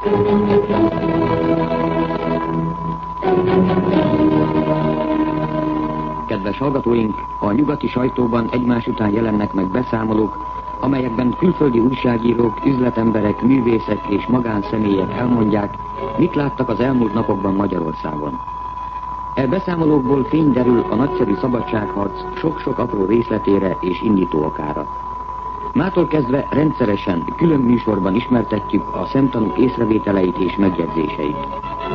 Kedves hallgatóink, a nyugati sajtóban egymás után jelennek meg beszámolók, amelyekben külföldi újságírók, üzletemberek, művészek és magánszemélyek elmondják, mit láttak az elmúlt napokban Magyarországon. E beszámolókból fény derül a nagyszerű szabadságharc sok-sok apró részletére és indító okára. Mától kezdve rendszeresen, külön műsorban ismertetjük a szemtanúk észrevételeit és megjegyzéseit.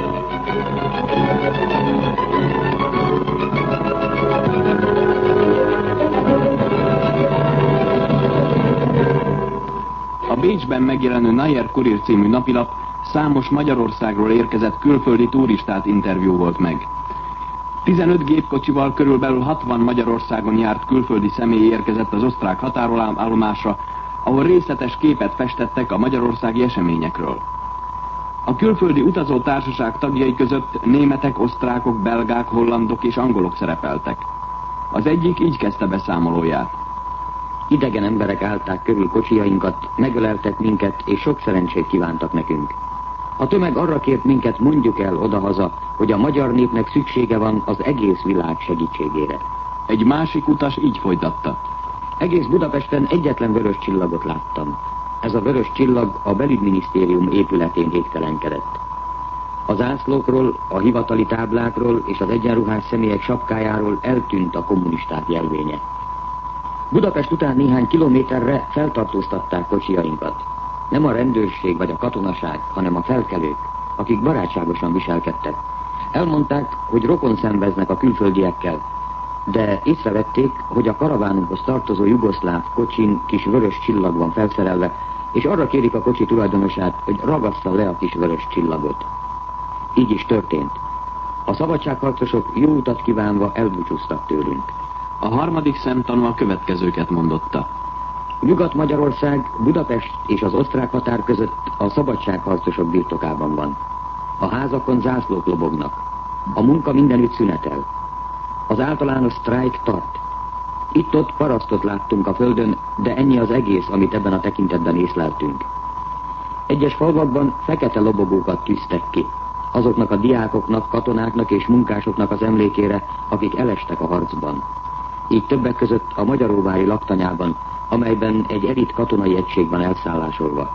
A Bécsben megjelenő Nayer Kurir című napilap számos Magyarországról érkezett külföldi turistát interjúvolt meg. 15 gépkocsival körülbelül 60 Magyarországon járt külföldi személy érkezett az osztrák határállomásra, ahol részletes képet festettek a magyarországi eseményekről. A külföldi utazó társaság tagjai között németek, osztrákok, belgák, hollandok és angolok szerepeltek. Az egyik így kezdte beszámolóját. Idegen emberek állták körül kocsijainkat, megöleltek minket és sok szerencsét kívántak nekünk. A tömeg arra kért minket, mondjuk el odahaza, hogy a magyar népnek szüksége van az egész világ segítségére. Egy másik utas így folytatta. Egész Budapesten egyetlen vörös csillagot láttam. Ez a vörös csillag a belügyminisztérium épületén égtelenkedett. A zászlókról, a hivatali táblákról és az egyenruhás személyek sapkájáról eltűnt a kommunisták jelvénye. Budapest után néhány kilométerre feltartóztatták kocsijainkat. Nem a rendőrség vagy a katonaság, hanem a felkelők, akik barátságosan viselkedtek. Elmondták, hogy rokon szenveznek a külföldiekkel, de észrevették, hogy a karavánunkhoz tartozó jugoszláv kocsin kis vörös csillag van felszerelve, és arra kérik a kocsi tulajdonosát, hogy ragassza le a kis vörös csillagot. Így is történt. A szabadságharcosok jó utat kívánva elbúcsúztak tőlünk. A harmadik szemtanú a következőket mondotta. Nyugat-Magyarország, Budapest és az osztrák határ között a szabadságharcosok birtokában van. A házakon zászlók lobognak. A munka mindenütt szünetel. Az általános sztrájk tart. Itt-ott parasztot láttunk a földön, de ennyi az egész, amit ebben a tekintetben észleltünk. Egyes falvakban fekete lobogókat tűztek ki, azoknak a diákoknak, katonáknak és munkásoknak az emlékére, akik elestek a harcban. Így többek között a Magyaróvári laktanyában, amelyben egy elit katonai egység van elszállásolva.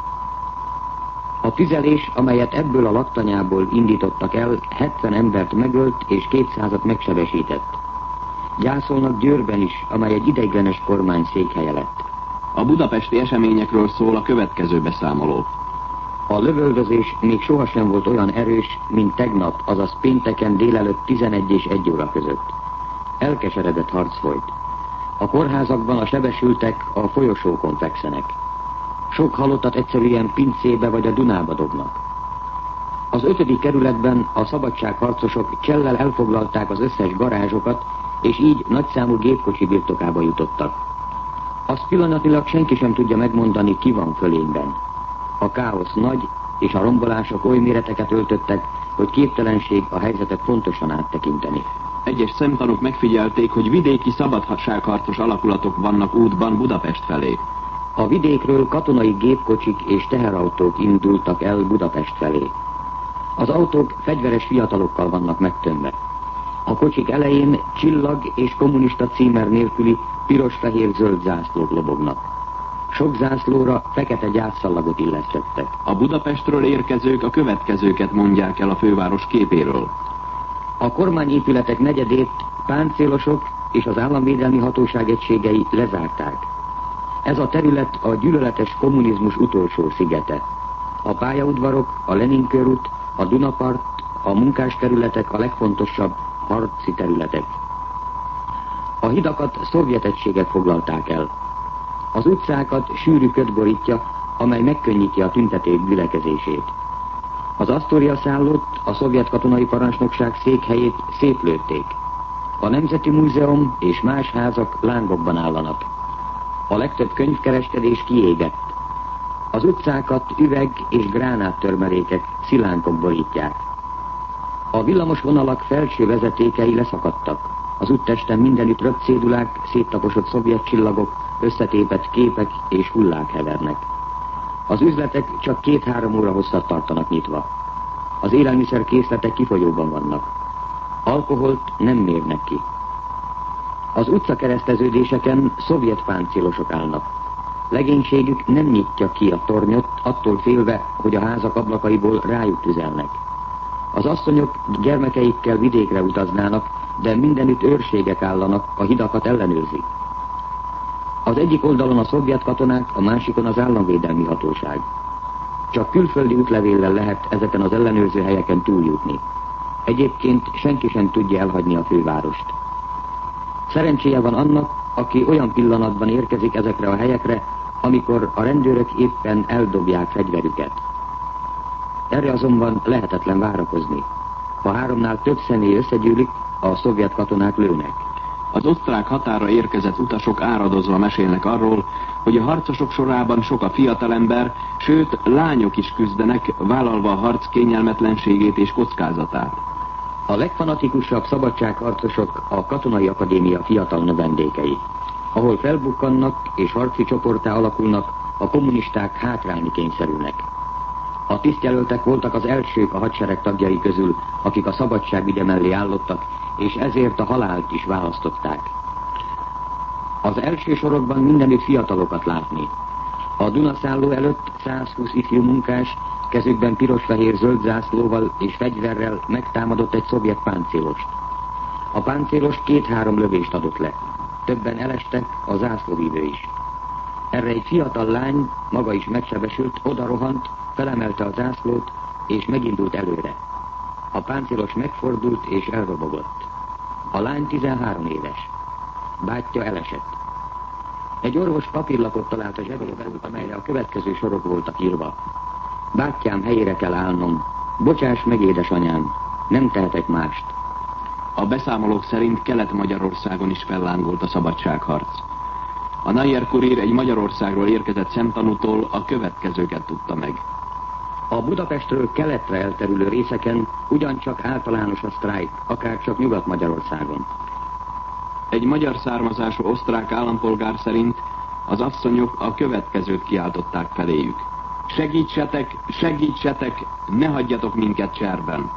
A tüzelés, amelyet ebből a laktanyából indítottak el, 70 embert megölt és 200-at megsebesített. Gyászolnak Győrben is, amely egy ideiglenes kormány székhelye lett. A budapesti eseményekről szól a következő beszámoló. A lövöldözés még sohasem volt olyan erős, mint tegnap, azaz pénteken délelőtt 11 és 1 óra között. Elkeseredett harc folyt. A kórházakban a sebesültek a folyosókon fekszenek. Sok halottat egyszerűen pincébe vagy a Dunába dobnak. Az 5. kerületben a szabadságharcosok csellel elfoglalták az összes garázsokat, és így nagyszámú gépkocsi birtokába jutottak. Azt pillanatilag senki sem tudja megmondani, ki van fölényben. A káosz nagy, és a rombolások oly méreteket öltöttek, hogy képtelenség a helyzetet pontosan áttekinteni. Egyes szemtanúk megfigyelték, hogy vidéki szabadságharcos alakulatok vannak útban Budapest felé. A vidékről katonai gépkocsik és teherautók indultak el Budapest felé. Az autók fegyveres fiatalokkal vannak megtömve. A kocsik elején csillag és kommunista címer nélküli piros-fehér-zöld zászlók lobognak. Sok zászlóra fekete gyászszallagot illesztettek. A Budapestről érkezők a következőket mondják el a főváros képéről. A kormányépületek negyedét páncélosok és az államvédelmi hatóság egységei lezárták. Ez a terület a gyűlöletes kommunizmus utolsó szigete. A pályaudvarok, a Lenin körút, a Dunapart, a munkáskerületek a legfontosabb harci területek. A hidakat szovjet egységek foglalták el. Az utcákat sűrű köd borítja, amely megkönnyíti a tüntetők gyülekezését. Az Astoria szállót, a szovjet katonai parancsnokság székhelyét szétlőtték. A Nemzeti Múzeum és más házak lángokban állanak. A legtöbb könyvkereskedés kiégett. Az utcákat üveg- és gránáttörmelékek, szilánkok borítják. A villamos vonalak felső vezetékei leszakadtak. Az úttesten mindenütt röpcédulák, széttaposott szovjet csillagok, összetépett képek és hullák hevernek. Az üzletek csak 2-3 óra hosszat tartanak nyitva. Az élelmiszerkészletek kifogyóban vannak. Alkoholt nem mérnek ki. Az utcakereszteződéseken szovjet páncélosok állnak. Legénységük nem nyitja ki a tornyot, attól félve, hogy a házak ablakaiból rájuk tüzelnek. Az asszonyok gyermekeikkel vidékre utaznának, de mindenütt őrségek állanak, a hidakat ellenőrzik. Az egyik oldalon a szovjet katonák, a másikon az államvédelmi hatóság. Csak külföldi útlevéllel lehet ezeken az ellenőrző helyeken túljutni. Egyébként senki sem tudja elhagyni a fővárost. Szerencséje van annak, aki olyan pillanatban érkezik ezekre a helyekre, amikor a rendőrök éppen eldobják fegyverüket. Erre azonban lehetetlen várakozni. Ha 3-nál több személy összegyűlik, a szovjet katonák lőnek. Az osztrák határa érkezett utasok áradozva mesélnek arról, hogy a harcosok sorában sok a fiatalember, sőt lányok is küzdenek, vállalva a harc kényelmetlenségét és kockázatát. A legfanatikusabb szabadságharcosok a Katonai Akadémia fiatal növendékei, ahol felbukkannak és harci csoporttá alakulnak, a kommunisták hátrálni kényszerülnek. A tisztjelöltek voltak az elsők a hadsereg tagjai közül, akik a szabadság ügye mellé állottak, és ezért a halált is választották. Az első sorokban mindenütt fiatalokat látni. A Dunaszálló előtt 120 ifjú munkás, kezükben piros-fehér-zöld zászlóval és fegyverrel megtámadott egy szovjet páncélost. A páncélos 2-3 lövést adott le. Többen elestek, a zászlóvívő is. Erre egy fiatal lány, maga is megsebesült, odarohant, felemelte a zászlót, és megindult előre. A páncélos megfordult és elrobogott. A lány 13 éves. Bátyja elesett. Egy orvos papírlapot talált a zsebében, amelyre a következő sorok voltak írva. Bátyám, helyére kell állnom. Bocsáss meg, édesanyám, nem tehetek mást. A beszámolók szerint Kelet-Magyarországon is fellángolt a szabadságharc. A Nayer Kurír egy Magyarországról érkezett szemtanútól a következőket tudta meg. A Budapestről keletre elterülő részeken ugyancsak általános a sztrájk, akár csak Nyugat-Magyarországon. Egy magyar származású osztrák állampolgár szerint az asszonyok a következőt kiáltották feléjük. Segítsetek, segítsetek, ne hagyjatok minket cserben!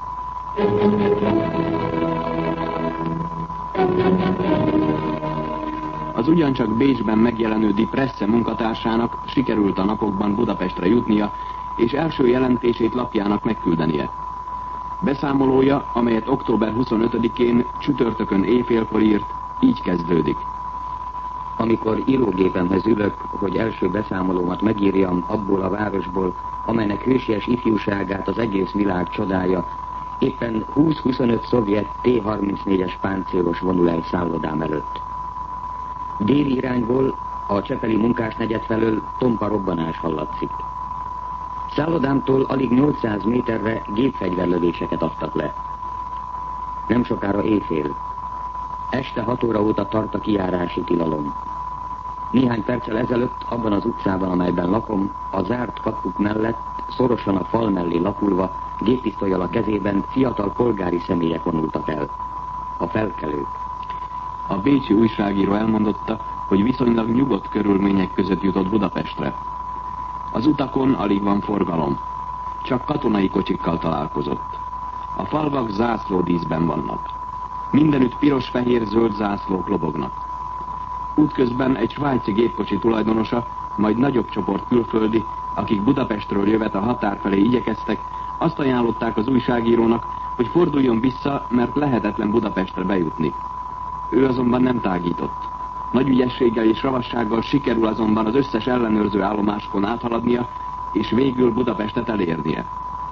Az ugyancsak Bécsben megjelenő Die Presse munkatársának sikerült a napokban Budapestre jutnia, és első jelentését lapjának megküldenie. Beszámolója, amelyet október 25-én csütörtökön éjfélkor írt, így kezdődik. Amikor írógépemhez ülök, hogy első beszámolómat megírjam abból a városból, amelynek hősies ifjúságát az egész világ csodálja, éppen 20-25 szovjet T-34-es páncélos vonul el szállodám előtt. Déli irányból, a csepeli munkásnegyed felől tompa robbanás hallatszik. Szállodámtól alig 800 méterre gépfegyverlövéseket adtak le. Nem sokára éjfél. Este 6 óra óta tart a kijárási tilalom. Néhány perccel ezelőtt abban az utcában, amelyben lakom, a zárt kapuk mellett, szorosan a fal mellé lapulva, géppisztollyal a kezében fiatal polgári személyek vonultak el. A felkelők. A bécsi újságíró elmondotta, hogy viszonylag nyugodt körülmények között jutott Budapestre. Az utakon alig van forgalom. Csak katonai kocsikkal találkozott. A falvak zászlódíszben vannak. Mindenütt piros-fehér-zöld zászlók lobognak. Útközben egy svájci gépkocsi tulajdonosa, majd nagyobb csoport külföldi, akik Budapestről jövet a határ felé igyekeztek, azt ajánlották az újságírónak, hogy forduljon vissza, mert lehetetlen Budapestre bejutni. Ő azonban nem tágított. Nagy ügyességgel és ravassággal sikerül azonban az összes ellenőrző állomáskon áthaladnia, és végül Budapestet elérnie.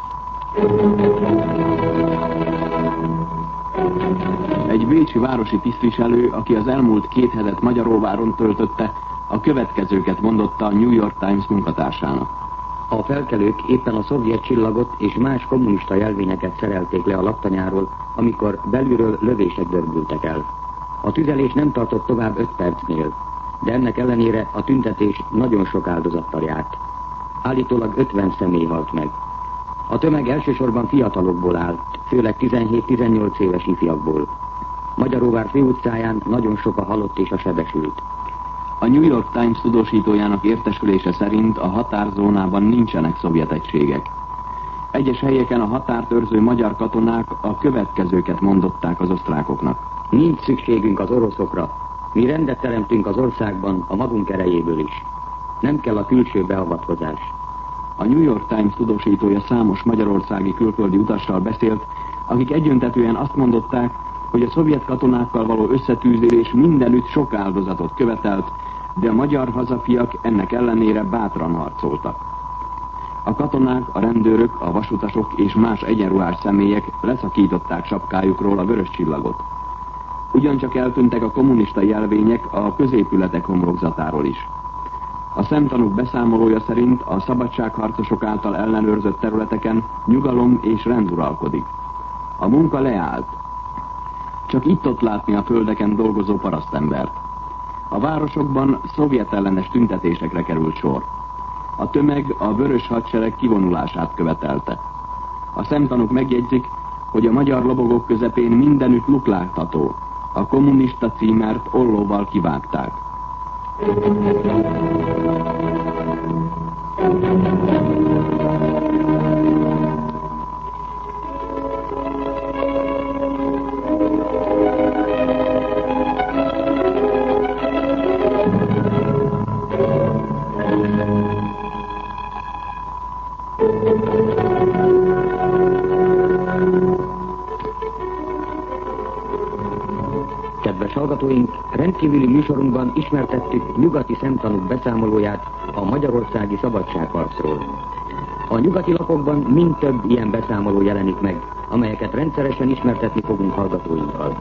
Egy bécsi városi tisztviselő, aki az elmúlt 2 hetet Magyaróváron töltötte, a következőket mondotta a New York Times munkatársának. A felkelők éppen a szovjet csillagot és más kommunista jelvényeket szerelték le a laktanyáról, amikor belülről lövések dörbültek el. A tüzelés nem tartott tovább 5 percnél, de ennek ellenére a tüntetés nagyon sok áldozattal járt. Állítólag 50 személy halt meg. A tömeg elsősorban fiatalokból állt, főleg 17-18 éves ifjakból. Magyaróvár főutcáján nagyon sok a halott és a sebesült. A New York Times tudósítójának értesülése szerint a határzónában nincsenek szovjet egységek. Egyes helyeken a határt őrző magyar katonák a következőket mondották az osztrákoknak. Nincs szükségünk az oroszokra. Mi rendet teremtünk az országban a magunk erejéből is. Nem kell a külső beavatkozás. A New York Times tudósítója számos magyarországi külföldi utassal beszélt, akik egyöntetően azt mondották, hogy a szovjet katonákkal való összetűzés mindenütt sok áldozatot követelt, de a magyar hazafiak ennek ellenére bátran harcoltak. A katonák, a rendőrök, a vasutasok és más egyenruhás személyek leszakították sapkájukról a vörös csillagot. Ugyancsak eltűntek a kommunista jelvények a középületek homlokzatáról is. A szemtanúk beszámolója szerint a szabadságharcosok által ellenőrzött területeken nyugalom és rend uralkodik. A munka leállt. Csak itt-ott látni a földeken dolgozó parasztembert. A városokban szovjetellenes tüntetésekre került sor. A tömeg a vörös hadsereg kivonulását követelte. A szemtanúk megjegyzik, hogy a magyar lobogók közepén mindenütt luk látható. A kommunista címert ollóval kivágták. Kedves hallgatóink, rendkívüli műsorunkban ismertettük nyugati szemtanúk beszámolóját a magyarországi szabadságharcról. A nyugati lapokban mind több ilyen beszámoló jelenik meg, amelyeket rendszeresen ismertetni fogunk hallgatóinkkal.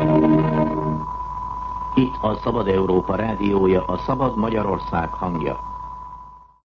Itt a Szabad Európa rádiója, a Szabad Magyarország hangja.